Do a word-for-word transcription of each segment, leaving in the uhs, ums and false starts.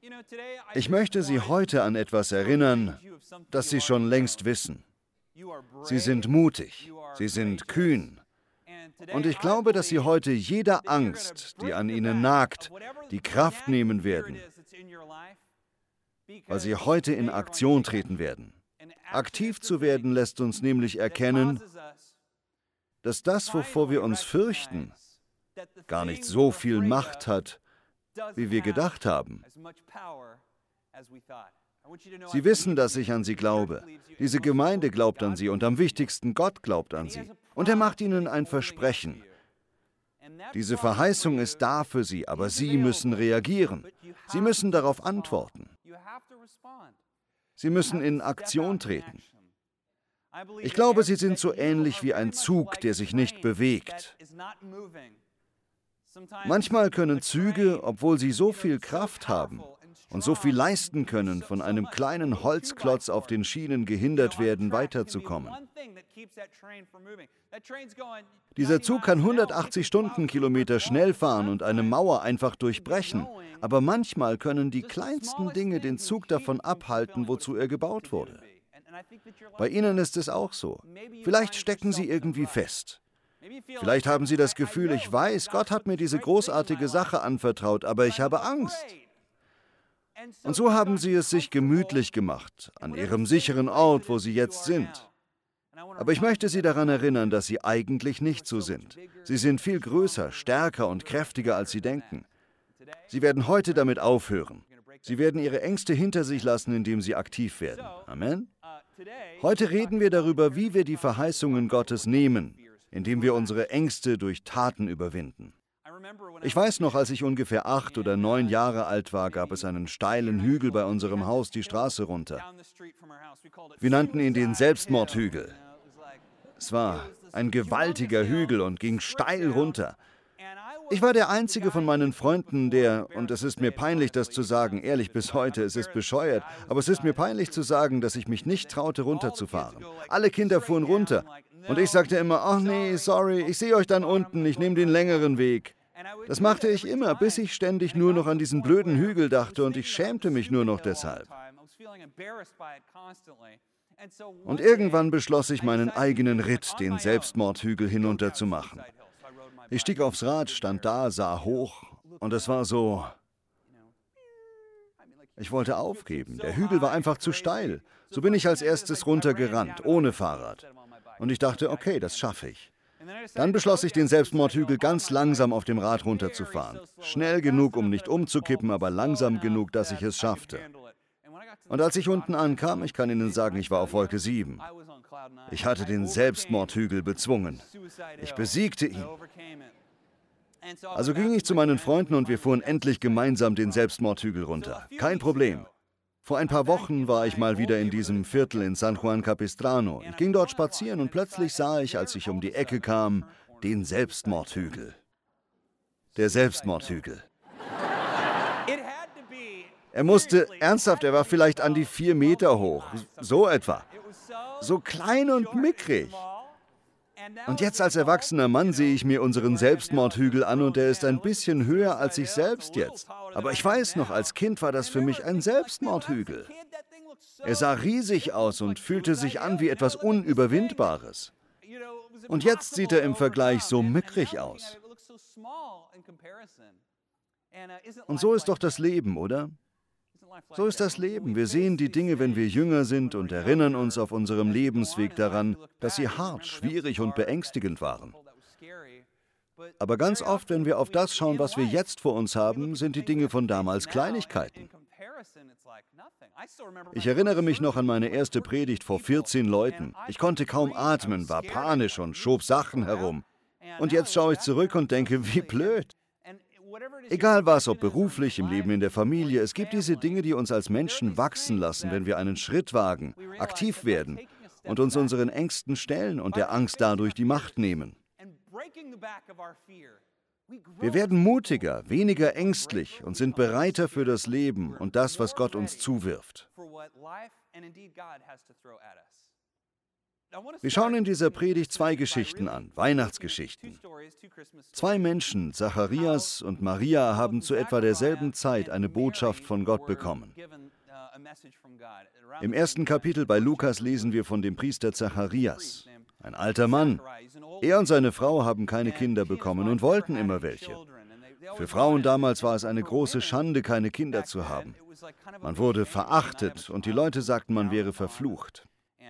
Ich möchte Sie heute an etwas erinnern, das Sie schon längst wissen. Sie sind mutig, Sie sind kühn. Und ich glaube, dass Sie heute jeder Angst, die an Ihnen nagt, die Kraft nehmen werden, weil Sie heute in Aktion treten werden. Aktiv zu werden lässt uns nämlich erkennen, dass das, wovor wir uns fürchten, gar nicht so viel Macht hat, wie wir gedacht haben. Sie wissen, dass ich an Sie glaube. Diese Gemeinde glaubt an Sie und am wichtigsten, Gott glaubt an Sie. Und er macht Ihnen ein Versprechen. Diese Verheißung ist da für Sie, aber Sie müssen reagieren. Sie müssen darauf antworten. Sie müssen in Aktion treten. Ich glaube, Sie sind so ähnlich wie ein Zug, der sich nicht bewegt. Manchmal können Züge, obwohl sie so viel Kraft haben und so viel leisten können, von einem kleinen Holzklotz auf den Schienen gehindert werden, weiterzukommen. Dieser Zug kann hundertachtzig Stundenkilometer schnell fahren und eine Mauer einfach durchbrechen, aber manchmal können die kleinsten Dinge den Zug davon abhalten, wozu er gebaut wurde. Bei Ihnen ist es auch so. Vielleicht stecken Sie irgendwie fest. Vielleicht haben Sie das Gefühl, ich weiß, Gott hat mir diese großartige Sache anvertraut, aber ich habe Angst. Und so haben Sie es sich gemütlich gemacht, an Ihrem sicheren Ort, wo Sie jetzt sind. Aber ich möchte Sie daran erinnern, dass Sie eigentlich nicht so sind. Sie sind viel größer, stärker und kräftiger, als Sie denken. Sie werden heute damit aufhören. Sie werden Ihre Ängste hinter sich lassen, indem Sie aktiv werden. Amen? Heute reden wir darüber, wie wir die Verheißungen Gottes nehmen, indem wir unsere Ängste durch Taten überwinden. Ich weiß noch, als ich ungefähr acht oder neun Jahre alt war, gab es einen steilen Hügel bei unserem Haus die Straße runter. Wir nannten ihn den Selbstmordhügel. Es war ein gewaltiger Hügel und ging steil runter. Ich war der einzige von meinen Freunden, der, und es ist mir peinlich, das zu sagen, ehrlich bis heute, es ist bescheuert, aber es ist mir peinlich zu sagen, dass ich mich nicht traute, runterzufahren. Alle Kinder fuhren runter und ich sagte immer, ach nee, sorry, ich sehe euch dann unten, ich nehme den längeren Weg. Das machte ich immer, bis ich ständig nur noch an diesen blöden Hügel dachte und ich schämte mich nur noch deshalb. Und irgendwann beschloss ich, meinen eigenen Ritt, den Selbstmordhügel, hinunter zu machen. Ich stieg aufs Rad, stand da, sah hoch und es war so... Ich wollte aufgeben. Der Hügel war einfach zu steil. So bin ich als erstes runtergerannt, ohne Fahrrad. Und ich dachte, okay, das schaffe ich. Dann beschloss ich, den Selbstmordhügel ganz langsam auf dem Rad runterzufahren. Schnell genug, um nicht umzukippen, aber langsam genug, dass ich es schaffte. Und als ich unten ankam, ich kann Ihnen sagen, ich war auf Wolke sieben. Ich hatte den Selbstmordhügel bezwungen. Ich besiegte ihn. Also ging ich zu meinen Freunden und wir fuhren endlich gemeinsam den Selbstmordhügel runter. Kein Problem. Vor ein paar Wochen war ich mal wieder in diesem Viertel in San Juan Capistrano. Ich ging dort spazieren und plötzlich sah ich, als ich um die Ecke kam, den Selbstmordhügel. Der Selbstmordhügel. Er musste, ernsthaft, er war vielleicht an die vier Meter hoch, so etwa. So klein und mickrig. Und jetzt als erwachsener Mann sehe ich mir unseren Selbstmordhügel an und er ist ein bisschen höher als ich selbst jetzt. Aber ich weiß noch, als Kind war das für mich ein Selbstmordhügel. Er sah riesig aus und fühlte sich an wie etwas Unüberwindbares. Und jetzt sieht er im Vergleich so mickrig aus. Und so ist doch das Leben, oder? So ist das Leben. Wir sehen die Dinge, wenn wir jünger sind und erinnern uns auf unserem Lebensweg daran, dass sie hart, schwierig und beängstigend waren. Aber ganz oft, wenn wir auf das schauen, was wir jetzt vor uns haben, sind die Dinge von damals Kleinigkeiten. Ich erinnere mich noch an meine erste Predigt vor vierzehn Leuten. Ich konnte kaum atmen, war panisch und schob Sachen herum. Und jetzt schaue ich zurück und denke, wie blöd. Egal was, ob beruflich, im Leben in der Familie, es gibt diese Dinge, die uns als Menschen wachsen lassen, wenn wir einen Schritt wagen, aktiv werden und uns unseren Ängsten stellen und der Angst dadurch die Macht nehmen. Wir werden mutiger, weniger ängstlich und sind bereiter für das Leben und das, was Gott uns zuwirft. Wir schauen in dieser Predigt zwei Geschichten an, Weihnachtsgeschichten. Zwei Menschen, Zacharias und Maria, haben zu etwa derselben Zeit eine Botschaft von Gott bekommen. Im ersten Kapitel bei Lukas lesen wir von dem Priester Zacharias, ein alter Mann. Er und seine Frau haben keine Kinder bekommen und wollten immer welche. Für Frauen damals war es eine große Schande, keine Kinder zu haben. Man wurde verachtet und die Leute sagten, man wäre verflucht.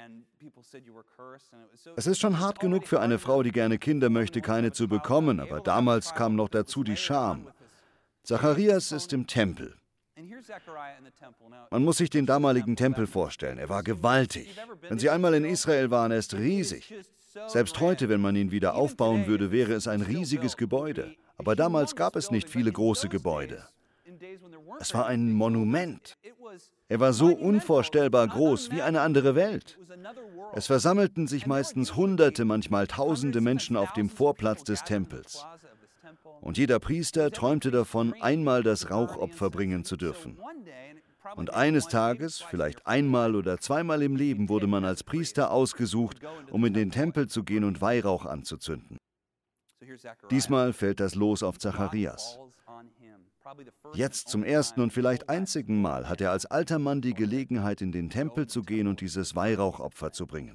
Es ist schon hart genug für eine Frau, die gerne Kinder möchte, keine zu bekommen, aber damals kam noch dazu die Scham. Zacharias ist im Tempel. Man muss sich den damaligen Tempel vorstellen, er war gewaltig. Wenn Sie einmal in Israel waren, er ist riesig. Selbst heute, wenn man ihn wieder aufbauen würde, wäre es ein riesiges Gebäude. Aber damals gab es nicht viele große Gebäude. Es war ein Monument. Er war so unvorstellbar groß wie eine andere Welt. Es versammelten sich meistens Hunderte, manchmal Tausende Menschen auf dem Vorplatz des Tempels. Und jeder Priester träumte davon, einmal das Rauchopfer bringen zu dürfen. Und eines Tages, vielleicht einmal oder zweimal im Leben, wurde man als Priester ausgesucht, um in den Tempel zu gehen und Weihrauch anzuzünden. Diesmal fällt das Los auf Zacharias. Jetzt zum ersten und vielleicht einzigen Mal hat er als alter Mann die Gelegenheit, in den Tempel zu gehen und dieses Weihrauchopfer zu bringen.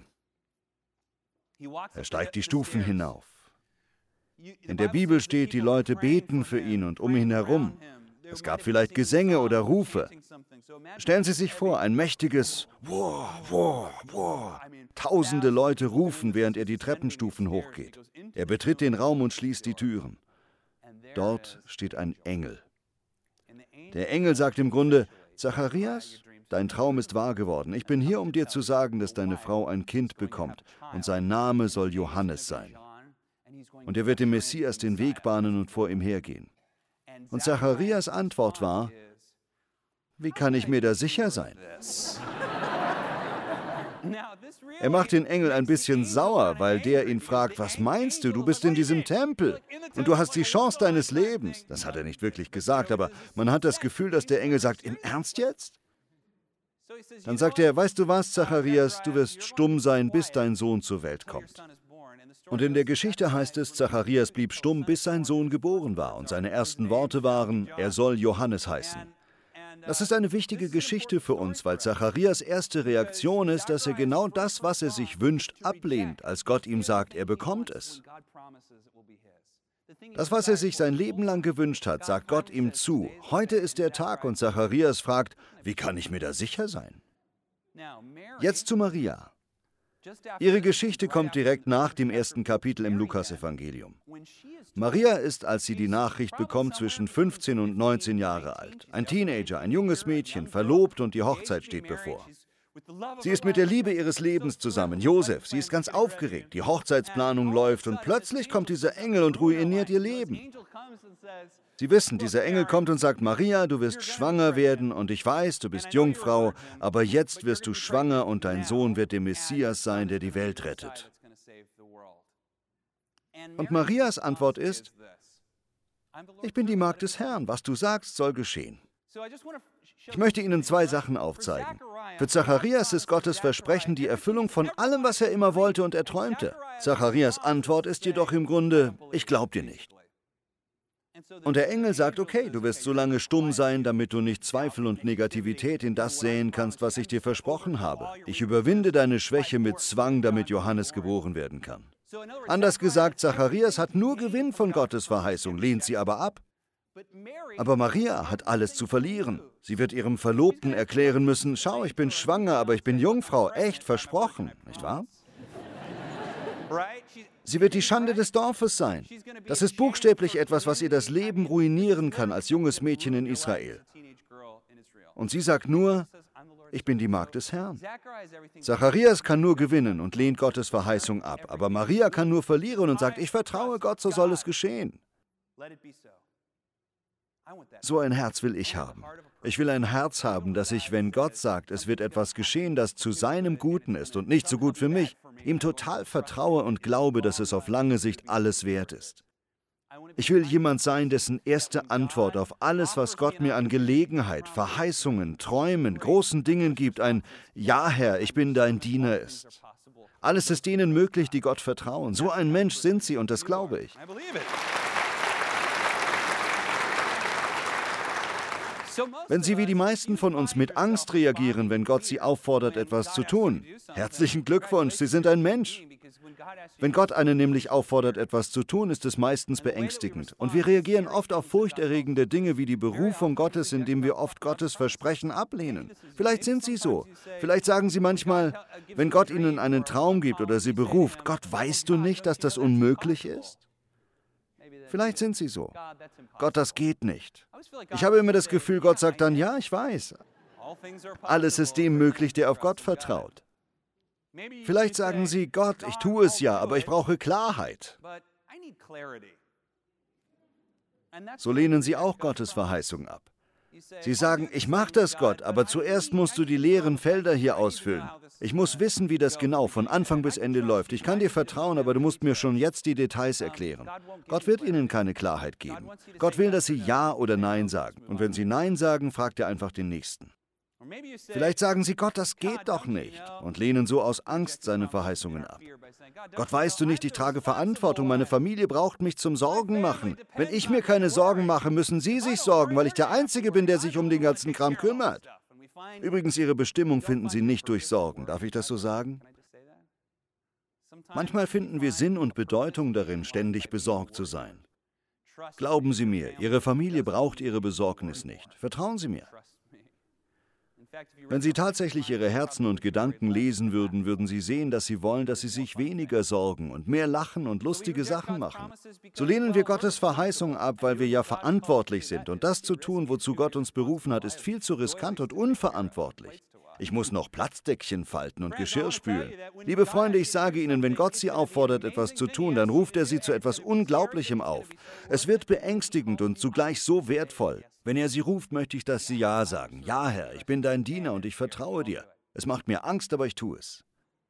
Er steigt die Stufen hinauf. In der Bibel steht, die Leute beten für ihn und um ihn herum. Es gab vielleicht Gesänge oder Rufe. Stellen Sie sich vor, ein mächtiges Wow, wow, wow. Tausende Leute rufen, während er die Treppenstufen hochgeht. Er betritt den Raum und schließt die Türen. Dort steht ein Engel. Der Engel sagt im Grunde, Zacharias, dein Traum ist wahr geworden. Ich bin hier, um dir zu sagen, dass deine Frau ein Kind bekommt und sein Name soll Johannes sein. Und er wird dem Messias den Weg bahnen und vor ihm hergehen. Und Zacharias' Antwort war, wie kann ich mir da sicher sein? Er macht den Engel ein bisschen sauer, weil der ihn fragt, was meinst du, du bist in diesem Tempel und du hast die Chance deines Lebens. Das hat er nicht wirklich gesagt, aber man hat das Gefühl, dass der Engel sagt, im Ernst jetzt? Dann sagt er, weißt du was, Zacharias, du wirst stumm sein, bis dein Sohn zur Welt kommt. Und in der Geschichte heißt es, Zacharias blieb stumm, bis sein Sohn geboren war. Und seine ersten Worte waren, er soll Johannes heißen. Das ist eine wichtige Geschichte für uns, weil Zacharias' erste Reaktion ist, dass er genau das, was er sich wünscht, ablehnt, als Gott ihm sagt, er bekommt es. Das, was er sich sein Leben lang gewünscht hat, sagt Gott ihm zu. Heute ist der Tag und Zacharias fragt, wie kann ich mir da sicher sein? Jetzt zu Maria. Ihre Geschichte kommt direkt nach dem ersten Kapitel im Lukasevangelium. Maria ist, als sie die Nachricht bekommt, zwischen fünfzehn und neunzehn Jahre alt. Ein Teenager, ein junges Mädchen, verlobt und die Hochzeit steht bevor. Sie ist mit der Liebe ihres Lebens zusammen, Josef. Sie ist ganz aufgeregt, die Hochzeitsplanung läuft und plötzlich kommt dieser Engel und ruiniert ihr Leben. Sie wissen, dieser Engel kommt und sagt, Maria, du wirst schwanger werden und ich weiß, du bist Jungfrau, aber jetzt wirst du schwanger und dein Sohn wird der Messias sein, der die Welt rettet. Und Marias Antwort ist, ich bin die Magd des Herrn, was du sagst, soll geschehen. Ich möchte Ihnen zwei Sachen aufzeigen. Für Zacharias ist Gottes Versprechen die Erfüllung von allem, was er immer wollte und erträumte. Zacharias Antwort ist jedoch im Grunde, ich glaub dir nicht. Und der Engel sagt, okay, du wirst so lange stumm sein, damit du nicht Zweifel und Negativität in das säen kannst, was ich dir versprochen habe. Ich überwinde deine Schwäche mit Zwang, damit Johannes geboren werden kann. Anders gesagt, Zacharias hat nur Gewinn von Gottes Verheißung, lehnt sie aber ab. Aber Maria hat alles zu verlieren. Sie wird ihrem Verlobten erklären müssen, schau, ich bin schwanger, aber ich bin Jungfrau, echt versprochen, nicht wahr? Sie wird die Schande des Dorfes sein. Das ist buchstäblich etwas, was ihr das Leben ruinieren kann als junges Mädchen in Israel. Und sie sagt nur, ich bin die Magd des Herrn. Zacharias kann nur gewinnen und lehnt Gottes Verheißung ab, aber Maria kann nur verlieren und sagt, ich vertraue Gott, so soll es geschehen. So ein Herz will ich haben. Ich will ein Herz haben, dass ich, wenn Gott sagt, es wird etwas geschehen, das zu seinem Guten ist und nicht so gut für mich, ihm total vertraue und glaube, dass es auf lange Sicht alles wert ist. Ich will jemand sein, dessen erste Antwort auf alles, was Gott mir an Gelegenheit, Verheißungen, Träumen, großen Dingen gibt, ein Ja, Herr, ich bin dein Diener ist. Alles ist denen möglich, die Gott vertrauen. So ein Mensch sind Sie und das glaube ich. Wenn Sie wie die meisten von uns mit Angst reagieren, wenn Gott Sie auffordert, etwas zu tun, herzlichen Glückwunsch, Sie sind ein Mensch. Wenn Gott einen nämlich auffordert, etwas zu tun, ist es meistens beängstigend. Und wir reagieren oft auf furchterregende Dinge wie die Berufung Gottes, indem wir oft Gottes Versprechen ablehnen. Vielleicht sind Sie so. Vielleicht sagen Sie manchmal, wenn Gott Ihnen einen Traum gibt oder Sie beruft, Gott, weißt du nicht, dass das unmöglich ist? Vielleicht sind Sie so. Gott, das geht nicht. Ich habe immer das Gefühl, Gott sagt dann, ja, ich weiß. Alles ist dem möglich, der auf Gott vertraut. Vielleicht sagen Sie, Gott, ich tue es ja, aber ich brauche Klarheit. So lehnen Sie auch Gottes Verheißung ab. Sie sagen, ich mache das, Gott, aber zuerst musst du die leeren Felder hier ausfüllen. Ich muss wissen, wie das genau von Anfang bis Ende läuft. Ich kann dir vertrauen, aber du musst mir schon jetzt die Details erklären. Gott wird Ihnen keine Klarheit geben. Gott will, dass Sie Ja oder Nein sagen. Und wenn Sie Nein sagen, fragt er einfach den Nächsten. Vielleicht sagen Sie, Gott, das geht doch nicht, und lehnen so aus Angst seine Verheißungen ab. Gott, weißt du nicht, ich trage Verantwortung, meine Familie braucht mich zum Sorgen machen. Wenn ich mir keine Sorgen mache, müssen Sie sich sorgen, weil ich der Einzige bin, der sich um den ganzen Kram kümmert. Übrigens, Ihre Bestimmung finden Sie nicht durch Sorgen. Darf ich das so sagen? Manchmal finden wir Sinn und Bedeutung darin, ständig besorgt zu sein. Glauben Sie mir, Ihre Familie braucht Ihre Besorgnis nicht. Vertrauen Sie mir. Wenn Sie tatsächlich Ihre Herzen und Gedanken lesen würden, würden Sie sehen, dass Sie wollen, dass Sie sich weniger sorgen und mehr lachen und lustige Sachen machen. So lehnen wir Gottes Verheißung ab, weil wir ja verantwortlich sind. Und das zu tun, wozu Gott uns berufen hat, ist viel zu riskant und unverantwortlich. Ich muss noch Platzdeckchen falten und Geschirr spülen. Liebe Freunde, ich sage Ihnen, wenn Gott Sie auffordert, etwas zu tun, dann ruft er Sie zu etwas Unglaublichem auf. Es wird beängstigend und zugleich so wertvoll. Wenn er Sie ruft, möchte ich, dass Sie Ja sagen. Ja, Herr, ich bin dein Diener und ich vertraue dir. Es macht mir Angst, aber ich tue es.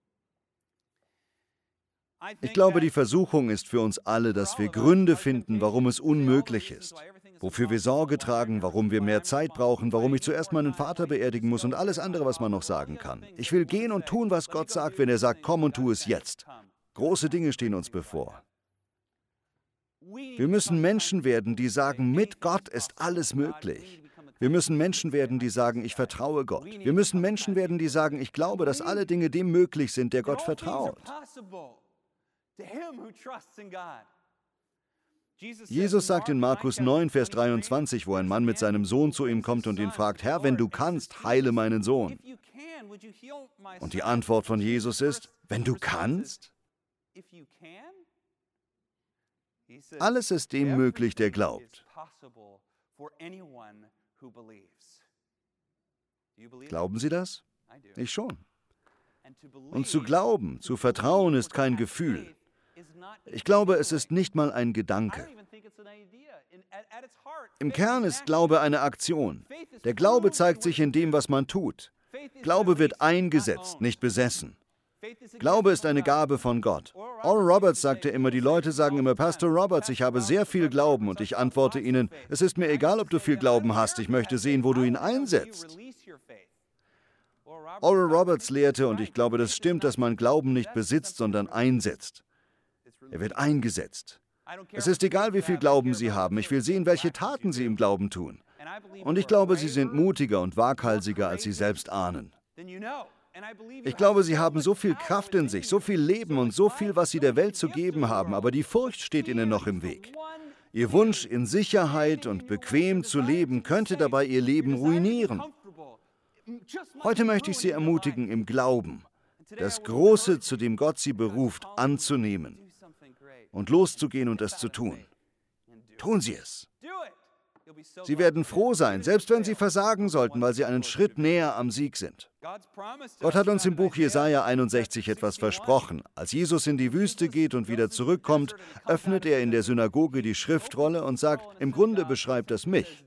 Ich glaube, die Versuchung ist für uns alle, dass wir Gründe finden, warum es unmöglich ist. Wofür wir Sorge tragen, warum wir mehr Zeit brauchen, warum ich zuerst meinen Vater beerdigen muss und alles andere, was man noch sagen kann. Ich will gehen und tun, was Gott sagt, wenn er sagt, komm und tu es jetzt. Große Dinge stehen uns bevor. Wir müssen Menschen werden, die sagen, mit Gott ist alles möglich. Wir müssen Menschen werden, die sagen, ich vertraue Gott. Wir müssen Menschen werden, die sagen, ich glaube, dass alle Dinge dem möglich sind, der Gott vertraut. Jesus sagt in Markus neun, Vers dreiundzwanzig, wo ein Mann mit seinem Sohn zu ihm kommt und ihn fragt, Herr, wenn du kannst, heile meinen Sohn. Und die Antwort von Jesus ist, wenn du kannst? Alles ist dem möglich, der glaubt. Glauben Sie das? Ich schon. Und zu glauben, zu vertrauen, ist kein Gefühl. Ich glaube, es ist nicht mal ein Gedanke. Im Kern ist Glaube eine Aktion. Der Glaube zeigt sich in dem, was man tut. Glaube wird eingesetzt, nicht besessen. Glaube ist eine Gabe von Gott. Oral Roberts sagte immer, die Leute sagen immer, Pastor Roberts, ich habe sehr viel Glauben. Und ich antworte ihnen, es ist mir egal, ob du viel Glauben hast, ich möchte sehen, wo du ihn einsetzt. Oral Roberts lehrte, und ich glaube, das stimmt, dass man Glauben nicht besitzt, sondern einsetzt. Er wird eingesetzt. Es ist egal, wie viel Glauben Sie haben. Ich will sehen, welche Taten Sie im Glauben tun. Und ich glaube, Sie sind mutiger und waghalsiger, als Sie selbst ahnen. Ich glaube, Sie haben so viel Kraft in sich, so viel Leben und so viel, was Sie der Welt zu geben haben, aber die Furcht steht Ihnen noch im Weg. Ihr Wunsch, in Sicherheit und bequem zu leben, könnte dabei Ihr Leben ruinieren. Heute möchte ich Sie ermutigen, im Glauben das Große, zu dem Gott Sie beruft, anzunehmen und loszugehen und es zu tun. Tun Sie es. Sie werden froh sein, selbst wenn Sie versagen sollten, weil Sie einen Schritt näher am Sieg sind. Gott hat uns im Buch Jesaja einundsechzig etwas versprochen. Als Jesus in die Wüste geht und wieder zurückkommt, öffnet er in der Synagoge die Schriftrolle und sagt, im Grunde beschreibt das mich.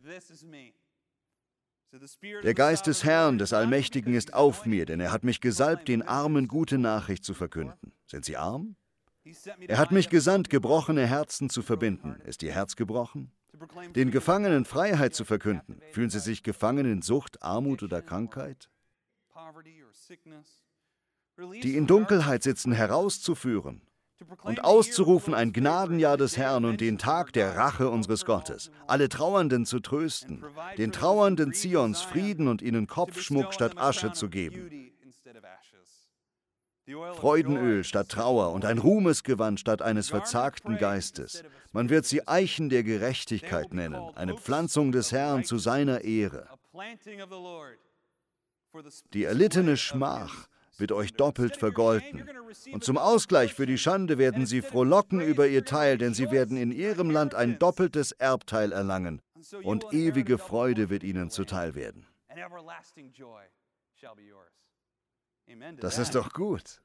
Der Geist des Herrn, des Allmächtigen, ist auf mir, denn er hat mich gesalbt, den Armen gute Nachricht zu verkünden. Sind Sie arm? Er hat mich gesandt, gebrochene Herzen zu verbinden. Ist Ihr Herz gebrochen? Den Gefangenen Freiheit zu verkünden. Fühlen Sie sich gefangen in Sucht, Armut oder Krankheit? die in Dunkelheit sitzen, herauszuführen und auszurufen ein Gnadenjahr des Herrn und den Tag der Rache unseres Gottes, alle Trauernden zu trösten, den Trauernden Zions Frieden und ihnen Kopfschmuck statt Asche zu geben, Freudenöl statt Trauer und ein Ruhmesgewand statt eines verzagten Geistes. Man wird sie Eichen der Gerechtigkeit nennen, eine Pflanzung des Herrn zu seiner Ehre. Die erlittene Schmach wird euch doppelt vergolten. Und zum Ausgleich für die Schande werden sie frohlocken über ihr Teil, denn sie werden in ihrem Land ein doppeltes Erbteil erlangen. Und ewige Freude wird ihnen zuteil werden. Das ist doch gut.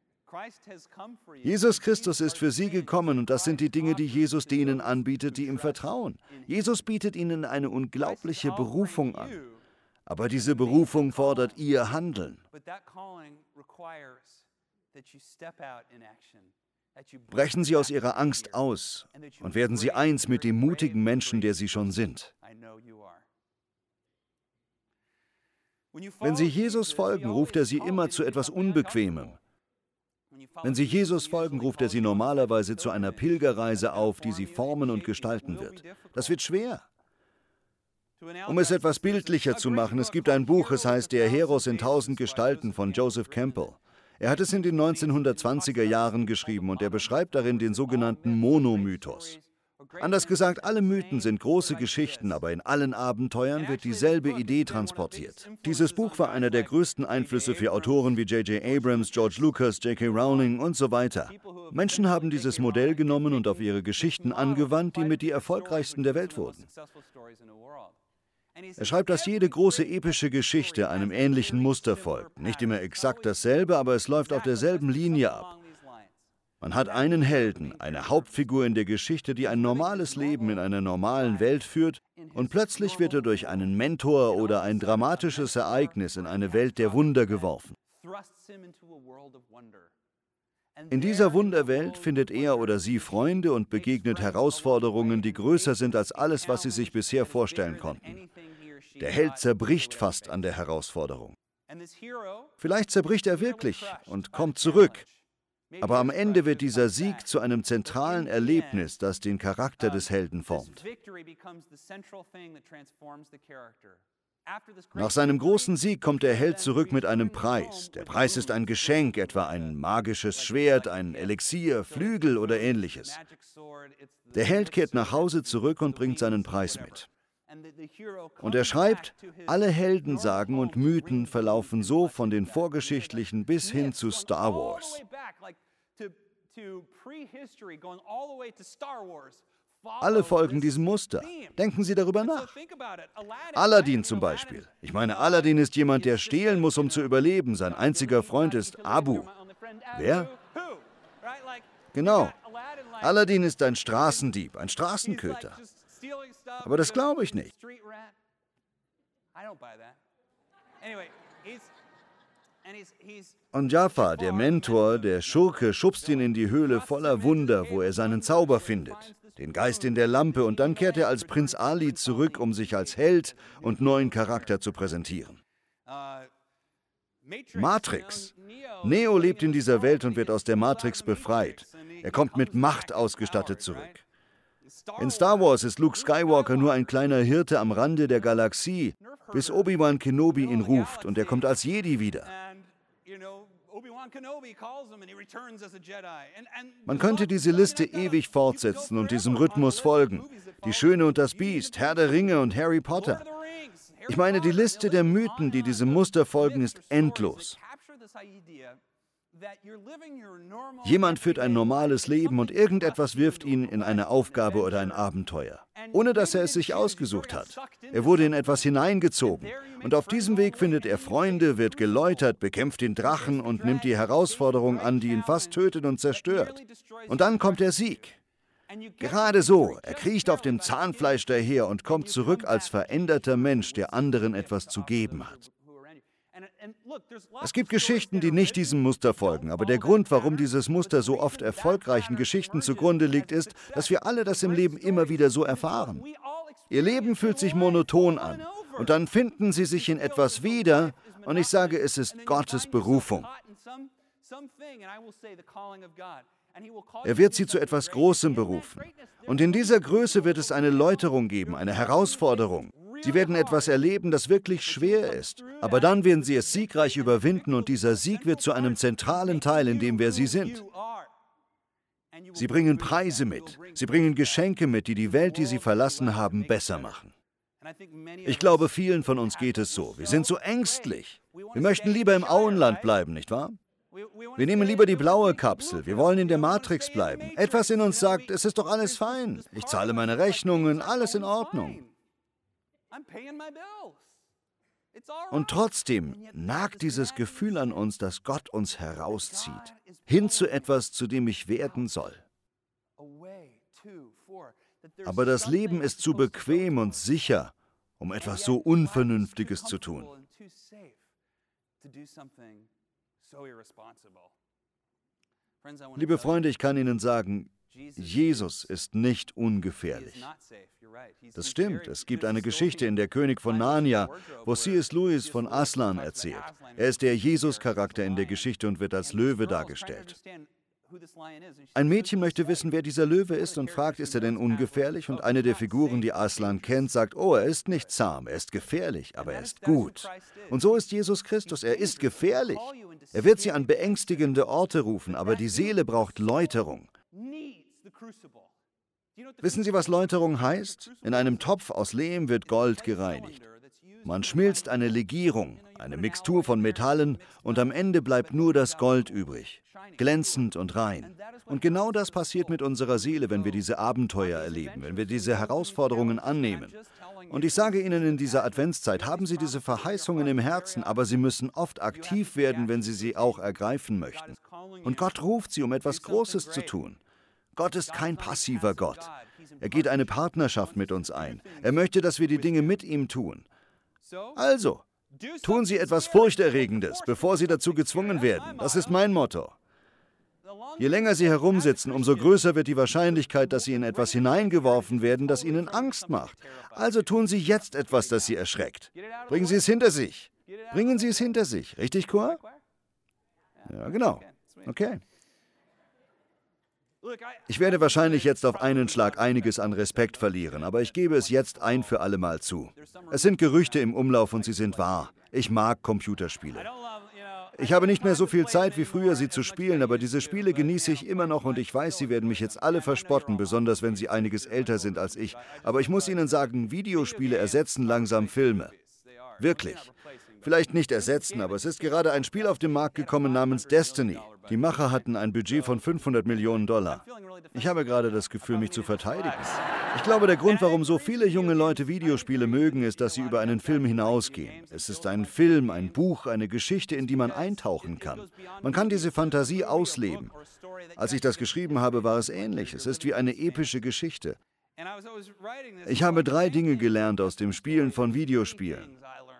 Jesus Christus ist für sie gekommen und das sind die Dinge, die Jesus denen anbietet, die ihm vertrauen. Jesus bietet ihnen eine unglaubliche Berufung an. Aber diese Berufung fordert ihr Handeln. Brechen Sie aus Ihrer Angst aus und werden Sie eins mit dem mutigen Menschen, der Sie schon sind. Wenn Sie Jesus folgen, ruft er Sie immer zu etwas Unbequemem. Wenn Sie Jesus folgen, ruft er Sie normalerweise zu einer Pilgerreise auf, die Sie formen und gestalten wird. Das wird schwer. Um es etwas bildlicher zu machen, es gibt ein Buch, es heißt Der Heros in tausend Gestalten von Joseph Campbell. Er hat es in den neunzehnhundertzwanziger Jahren geschrieben und er beschreibt darin den sogenannten Monomythos. Anders gesagt, alle Mythen sind große Geschichten, aber in allen Abenteuern wird dieselbe Idee transportiert. Dieses Buch war einer der größten Einflüsse für Autoren wie J J Abrams, George Lucas, J K Rowling und so weiter. Menschen haben dieses Modell genommen und auf ihre Geschichten angewandt, die mit die erfolgreichsten der Welt wurden. Er schreibt, dass jede große epische Geschichte einem ähnlichen Muster folgt. Nicht immer exakt dasselbe, aber es läuft auf derselben Linie ab. Man hat einen Helden, eine Hauptfigur in der Geschichte, die ein normales Leben in einer normalen Welt führt und plötzlich wird er durch einen Mentor oder ein dramatisches Ereignis in eine Welt der Wunder geworfen. In dieser Wunderwelt findet er oder sie Freunde und begegnet Herausforderungen, die größer sind als alles, was sie sich bisher vorstellen konnten. Der Held zerbricht fast an der Herausforderung. Vielleicht zerbricht er wirklich und kommt zurück. Aber am Ende wird dieser Sieg zu einem zentralen Erlebnis, das den Charakter des Helden formt. Nach seinem großen Sieg kommt der Held zurück mit einem Preis. Der Preis ist ein Geschenk, etwa ein magisches Schwert, ein Elixier, Flügel oder ähnliches. Der Held kehrt nach Hause zurück und bringt seinen Preis mit. Und er schreibt, alle Heldensagen und Mythen verlaufen so von den vorgeschichtlichen bis hin zu Star Wars. Alle folgen diesem Muster. Denken Sie darüber nach. Aladdin zum Beispiel. Ich meine, Aladdin ist jemand, der stehlen muss, um zu überleben. Sein einziger Freund ist Abu. Wer? Genau. Aladdin ist ein Straßendieb, ein Straßenköter. Aber das glaube ich nicht. Und Jafar, der Mentor, der Schurke, schubst ihn in die Höhle voller Wunder, wo er seinen Zauber findet, den Geist in der Lampe, und dann kehrt er als Prinz Ali zurück, um sich als Held und neuen Charakter zu präsentieren. Matrix. Neo lebt in dieser Welt und wird aus der Matrix befreit. Er kommt mit Macht ausgestattet zurück. In Star Wars ist Luke Skywalker nur ein kleiner Hirte am Rande der Galaxie, bis Obi-Wan Kenobi ihn ruft und er kommt als Jedi wieder. Man könnte diese Liste ewig fortsetzen und diesem Rhythmus folgen. Die Schöne und das Biest, Herr der Ringe und Harry Potter. Ich meine, die Liste der Mythen, die diesem Muster folgen, ist endlos. Jemand führt ein normales Leben und irgendetwas wirft ihn in eine Aufgabe oder ein Abenteuer, ohne dass er es sich ausgesucht hat. Er wurde in etwas hineingezogen und auf diesem Weg findet er Freunde, wird geläutert, bekämpft den Drachen und nimmt die Herausforderung an, die ihn fast tötet und zerstört. Und dann kommt der Sieg. Gerade so, er kriecht auf dem Zahnfleisch daher und kommt zurück als veränderter Mensch, der anderen etwas zu geben hat. Es gibt Geschichten, die nicht diesem Muster folgen, aber der Grund, warum dieses Muster so oft erfolgreichen Geschichten zugrunde liegt, ist, dass wir alle das im Leben immer wieder so erfahren. Ihr Leben fühlt sich monoton an und dann finden sie sich in etwas wieder und ich sage, es ist Gottes Berufung. Er wird sie zu etwas Großem berufen. Und in dieser Größe wird es eine Läuterung geben, eine Herausforderung. Sie werden etwas erleben, das wirklich schwer ist. Aber dann werden sie es siegreich überwinden und dieser Sieg wird zu einem zentralen Teil, in dem wer sie sind. Sie bringen Preise mit. Sie bringen Geschenke mit, die die Welt, die sie verlassen haben, besser machen. Ich glaube, vielen von uns geht es so. Wir sind so ängstlich. Wir möchten lieber im Auenland bleiben, nicht wahr? Wir nehmen lieber die blaue Kapsel. Wir wollen in der Matrix bleiben. Etwas in uns sagt, es ist doch alles fein. Ich zahle meine Rechnungen, alles in Ordnung. Und trotzdem nagt dieses Gefühl an uns, dass Gott uns herauszieht, hin zu etwas, zu dem ich werden soll. Aber das Leben ist zu bequem und sicher, um etwas so Unvernünftiges zu tun. Liebe Freunde, ich kann Ihnen sagen, Jesus ist nicht ungefährlich. Das stimmt, es gibt eine Geschichte in Der König von Narnia, wo C S Lewis von Aslan erzählt. Er ist der Jesus-Charakter in der Geschichte und wird als Löwe dargestellt. Ein Mädchen möchte wissen, wer dieser Löwe ist und fragt, ist er denn ungefährlich? Und eine der Figuren, die Aslan kennt, sagt, oh, er ist nicht zahm, er ist gefährlich, aber er ist gut. Und so ist Jesus Christus, er ist gefährlich. Er wird sie an beängstigende Orte rufen, aber die Seele braucht Läuterung. Wissen Sie, was Läuterung heißt? In einem Topf aus Lehm wird Gold gereinigt. Man schmilzt eine Legierung, eine Mixtur von Metallen, und am Ende bleibt nur das Gold übrig, glänzend und rein. Und genau das passiert mit unserer Seele, wenn wir diese Abenteuer erleben, wenn wir diese Herausforderungen annehmen. Und ich sage Ihnen, in dieser Adventszeit haben Sie diese Verheißungen im Herzen, aber Sie müssen oft aktiv werden, wenn Sie sie auch ergreifen möchten. Und Gott ruft Sie, um etwas Großes zu tun. Gott ist kein passiver Gott. Er geht eine Partnerschaft mit uns ein. Er möchte, dass wir die Dinge mit ihm tun. Also, tun Sie etwas Furchterregendes, bevor Sie dazu gezwungen werden. Das ist mein Motto. Je länger Sie herumsitzen, umso größer wird die Wahrscheinlichkeit, dass Sie in etwas hineingeworfen werden, das Ihnen Angst macht. Also tun Sie jetzt etwas, das Sie erschreckt. Bringen Sie es hinter sich. Bringen Sie es hinter sich. Richtig, Chor? Ja, genau. Okay. Ich werde wahrscheinlich jetzt auf einen Schlag einiges an Respekt verlieren, aber ich gebe es jetzt ein für alle Mal zu. Es sind Gerüchte im Umlauf und sie sind wahr. Ich mag Computerspiele. Ich habe nicht mehr so viel Zeit wie früher, sie zu spielen, aber diese Spiele genieße ich immer noch und ich weiß, Sie werden mich jetzt alle verspotten, besonders wenn Sie einiges älter sind als ich. Aber ich muss Ihnen sagen, Videospiele ersetzen langsam Filme. Wirklich. Vielleicht nicht ersetzen, aber es ist gerade ein Spiel auf den Markt gekommen namens Destiny. Die Macher hatten ein Budget von fünfhundert Millionen Dollar. Ich habe gerade das Gefühl, mich zu verteidigen. Ich glaube, der Grund, warum so viele junge Leute Videospiele mögen, ist, dass sie über einen Film hinausgehen. Es ist ein Film, ein Buch, eine Geschichte, in die man eintauchen kann. Man kann diese Fantasie ausleben. Als ich das geschrieben habe, war es ähnlich. Es ist wie eine epische Geschichte. Ich habe drei Dinge gelernt aus dem Spielen von Videospielen.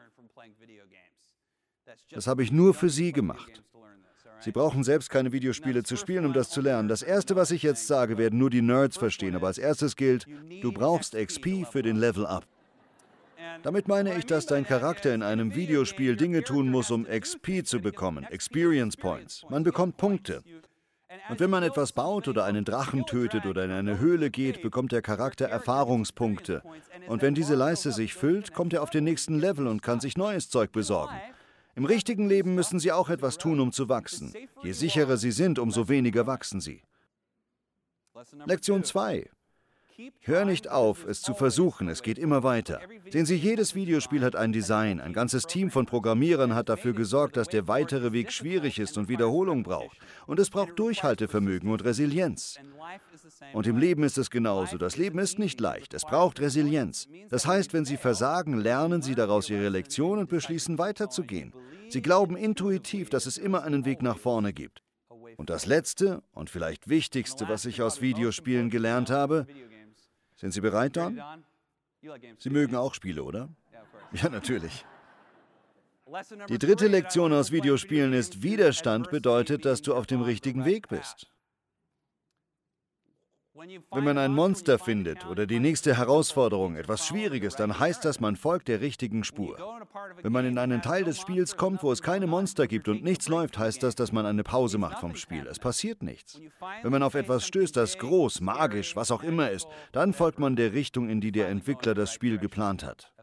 Das habe ich nur für Sie gemacht. Sie brauchen selbst keine Videospiele zu spielen, um das zu lernen. Das Erste, was ich jetzt sage, werden nur die Nerds verstehen. Aber als erstes gilt, du brauchst X P für den Level-Up. Damit meine ich, dass dein Charakter in einem Videospiel Dinge tun muss, um X P zu bekommen, Experience Points. Man bekommt Punkte. Und wenn man etwas baut oder einen Drachen tötet oder in eine Höhle geht, bekommt der Charakter Erfahrungspunkte. Und wenn diese Leiste sich füllt, kommt er auf den nächsten Level und kann sich neues Zeug besorgen. Im richtigen Leben müssen Sie auch etwas tun, um zu wachsen. Je sicherer Sie sind, umso weniger wachsen Sie. Lektion zwei. Hör nicht auf, es zu versuchen, es geht immer weiter. Sehen Sie, jedes Videospiel hat ein Design. Ein ganzes Team von Programmierern hat dafür gesorgt, dass der weitere Weg schwierig ist und Wiederholung braucht. Und es braucht Durchhaltevermögen und Resilienz. Und im Leben ist es genauso. Das Leben ist nicht leicht. Es braucht Resilienz. Das heißt, wenn Sie versagen, lernen Sie daraus Ihre Lektion und beschließen, weiterzugehen. Sie glauben intuitiv, dass es immer einen Weg nach vorne gibt. Und das Letzte und vielleicht Wichtigste, was ich aus Videospielen gelernt habe: Sind Sie bereit, Don? Sie mögen auch Spiele, oder? Ja, natürlich. Die dritte Lektion aus Videospielen ist, Widerstand bedeutet, dass du auf dem richtigen Weg bist. Wenn man ein Monster findet oder die nächste Herausforderung, etwas Schwieriges, dann heißt das, man folgt der richtigen Spur. Wenn man in einen Teil des Spiels kommt, wo es keine Monster gibt und nichts läuft, heißt das, dass man eine Pause macht vom Spiel. Es passiert nichts. Wenn man auf etwas stößt, das groß, magisch, was auch immer ist, dann folgt man der Richtung, in die der Entwickler das Spiel geplant hat.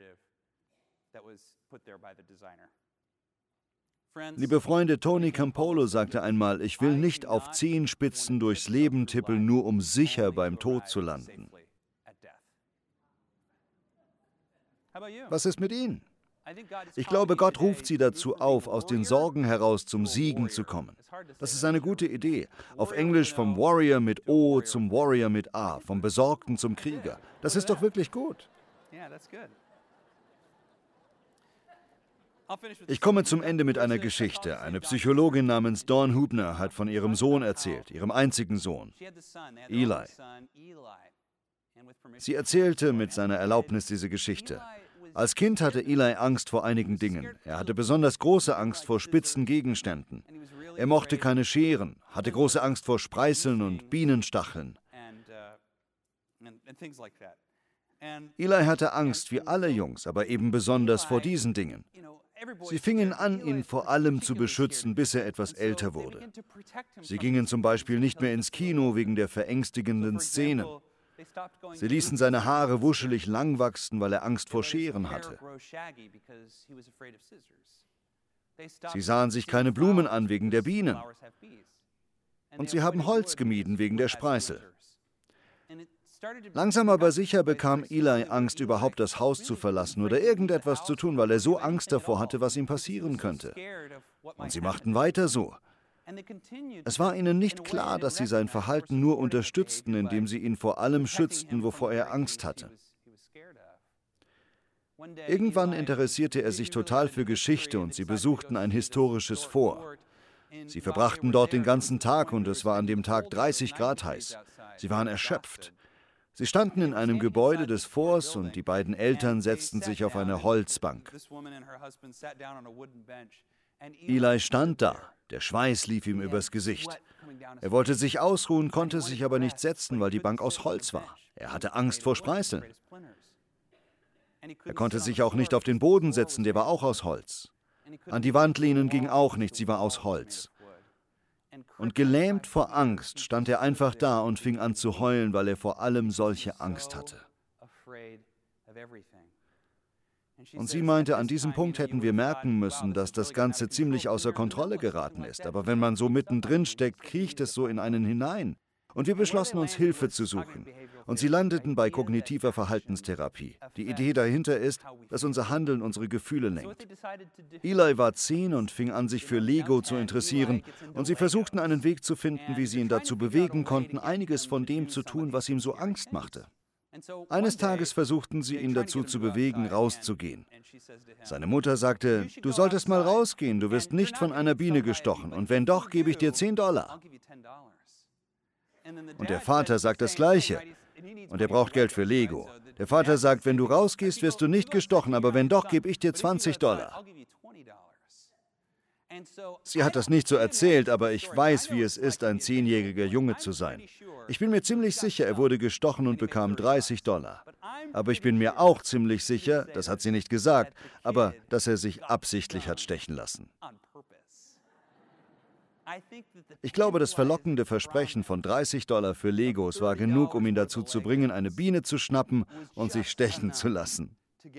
Liebe Freunde, Tony Campolo sagte einmal, ich will nicht auf Zehenspitzen durchs Leben tippeln, nur um sicher beim Tod zu landen. Was ist mit Ihnen? Ich glaube, Gott ruft Sie dazu auf, aus den Sorgen heraus zum Siegen zu kommen. Das ist eine gute Idee. Auf Englisch vom Warrior mit O zum Warrior mit A, vom Besorgten zum Krieger. Das ist doch wirklich gut. Ich komme zum Ende mit einer Geschichte. Eine Psychologin namens Dawn Hubner hat von ihrem Sohn erzählt, ihrem einzigen Sohn, Eli. Sie erzählte mit seiner Erlaubnis diese Geschichte. Als Kind hatte Eli Angst vor einigen Dingen. Er hatte besonders große Angst vor spitzen Gegenständen. Er mochte keine Scheren, hatte große Angst vor Spreißeln und Bienenstacheln. Eli hatte Angst wie alle Jungs, aber eben besonders vor diesen Dingen. Sie fingen an, ihn vor allem zu beschützen, bis er etwas älter wurde. Sie gingen zum Beispiel nicht mehr ins Kino wegen der verängstigenden Szenen. Sie ließen seine Haare wuschelig lang wachsen, weil er Angst vor Scheren hatte. Sie sahen sich keine Blumen an wegen der Bienen. Und sie haben Holz gemieden wegen der Spreißel. Langsam aber sicher bekam Eli Angst, überhaupt das Haus zu verlassen oder irgendetwas zu tun, weil er so Angst davor hatte, was ihm passieren könnte. Und sie machten weiter so. Es war ihnen nicht klar, dass sie sein Verhalten nur unterstützten, indem sie ihn vor allem schützten, wovor er Angst hatte. Irgendwann interessierte er sich total für Geschichte und sie besuchten ein historisches Fort. Sie verbrachten dort den ganzen Tag und es war an dem Tag dreißig Grad heiß. Sie waren erschöpft. Sie standen in einem Gebäude des Forts und die beiden Eltern setzten sich auf eine Holzbank. Eli stand da, der Schweiß lief ihm übers Gesicht. Er wollte sich ausruhen, konnte sich aber nicht setzen, weil die Bank aus Holz war. Er hatte Angst vor Spreißeln. Er konnte sich auch nicht auf den Boden setzen, der war auch aus Holz. An die Wand lehnen ging auch nicht, sie war aus Holz. Und gelähmt vor Angst stand er einfach da und fing an zu heulen, weil er vor allem solche Angst hatte. Und sie meinte, an diesem Punkt hätten wir merken müssen, dass das Ganze ziemlich außer Kontrolle geraten ist. Aber wenn man so mittendrin steckt, kriecht es so in einen hinein. Und wir beschlossen uns, Hilfe zu suchen. Und sie landeten bei kognitiver Verhaltenstherapie. Die Idee dahinter ist, dass unser Handeln unsere Gefühle lenkt. Eli war zehn und fing an, sich für Lego zu interessieren. Und sie versuchten einen Weg zu finden, wie sie ihn dazu bewegen konnten, einiges von dem zu tun, was ihm so Angst machte. Eines Tages versuchten sie, ihn dazu zu bewegen, rauszugehen. Seine Mutter sagte, du solltest mal rausgehen, du wirst nicht von einer Biene gestochen. Und wenn doch, gebe ich dir zehn Dollar. Und der Vater sagt das Gleiche. Und er braucht Geld für Lego. Der Vater sagt, wenn du rausgehst, wirst du nicht gestochen, aber wenn doch, gebe ich dir zwanzig Dollar. Sie hat das nicht so erzählt, aber ich weiß, wie es ist, ein zehnjähriger Junge zu sein. Ich bin mir ziemlich sicher, er wurde gestochen und bekam dreißig Dollar. Aber ich bin mir auch ziemlich sicher, das hat sie nicht gesagt, aber dass er sich absichtlich hat stechen lassen. Ich glaube, das verlockende Versprechen von dreißig Dollar für Legos war genug, um ihn dazu zu bringen, eine Biene zu schnappen und sich stechen zu lassen.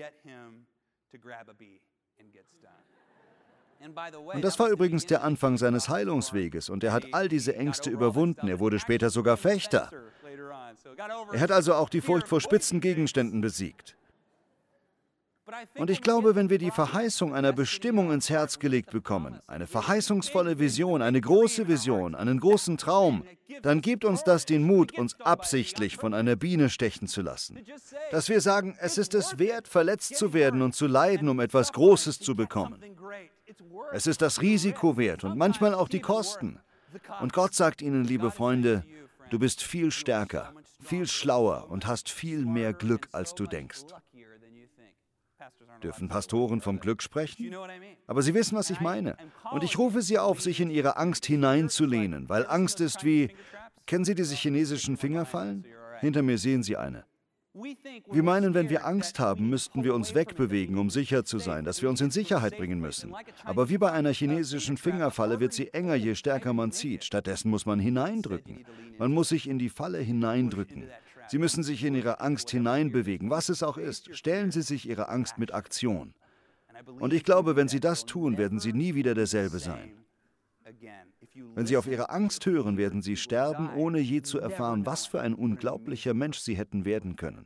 Und das war übrigens der Anfang seines Heilungsweges und er hat all diese Ängste überwunden. Er wurde später sogar Fechter. Er hat also auch die Furcht vor spitzen Gegenständen besiegt. Und ich glaube, wenn wir die Verheißung einer Bestimmung ins Herz gelegt bekommen, eine verheißungsvolle Vision, eine große Vision, einen großen Traum, dann gibt uns das den Mut, uns absichtlich von einer Biene stechen zu lassen. Dass wir sagen, es ist es wert, verletzt zu werden und zu leiden, um etwas Großes zu bekommen. Es ist das Risiko wert und manchmal auch die Kosten. Und Gott sagt ihnen, liebe Freunde, du bist viel stärker, viel schlauer und hast viel mehr Glück, als du denkst. Dürfen Pastoren vom Glück sprechen? Aber Sie wissen, was ich meine. Und ich rufe Sie auf, sich in Ihre Angst hineinzulehnen, weil Angst ist wie, Kennen Sie diese chinesischen Fingerfallen? Hinter mir sehen Sie eine. Wir meinen, wenn wir Angst haben, müssten wir uns wegbewegen, um sicher zu sein, dass wir uns in Sicherheit bringen müssen. Aber wie bei einer chinesischen Fingerfalle wird sie enger, je stärker man zieht. Stattdessen muss man hineindrücken. Man muss sich in die Falle hineindrücken. Sie müssen sich in Ihre Angst hineinbewegen, was es auch ist. Stellen Sie sich Ihre Angst mit Aktion. Und ich glaube, wenn Sie das tun, werden Sie nie wieder derselbe sein. Wenn Sie auf Ihre Angst hören, werden Sie sterben, ohne je zu erfahren, was für ein unglaublicher Mensch Sie hätten werden können.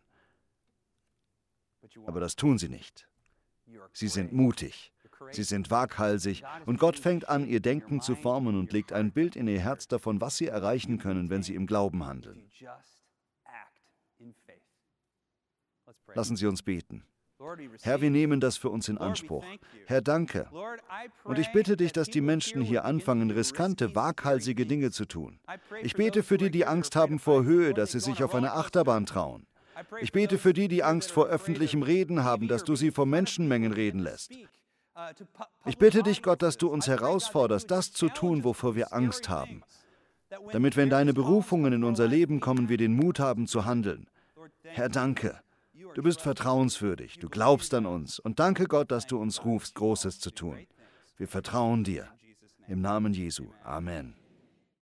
Aber das tun Sie nicht. Sie sind mutig, Sie sind waghalsig und Gott fängt an, Ihr Denken zu formen und legt ein Bild in Ihr Herz davon, was Sie erreichen können, wenn Sie im Glauben handeln. Lassen Sie uns beten. Herr, wir nehmen das für uns in Anspruch. Herr, danke. Und ich bitte dich, dass die Menschen hier anfangen, riskante, waghalsige Dinge zu tun. Ich bete für die, die Angst haben vor Höhe, dass sie sich auf eine Achterbahn trauen. Ich bete für die, die Angst vor öffentlichem Reden haben, dass du sie vor Menschenmengen reden lässt. Ich bitte dich, Gott, dass du uns herausforderst, das zu tun, wovor wir Angst haben. Damit, wenn deine Berufungen in unser Leben kommen, wir den Mut haben zu handeln. Herr, danke. Du bist vertrauenswürdig, du glaubst an uns und danke Gott, dass du uns rufst, Großes zu tun. Wir vertrauen dir. Im Namen Jesu. Amen.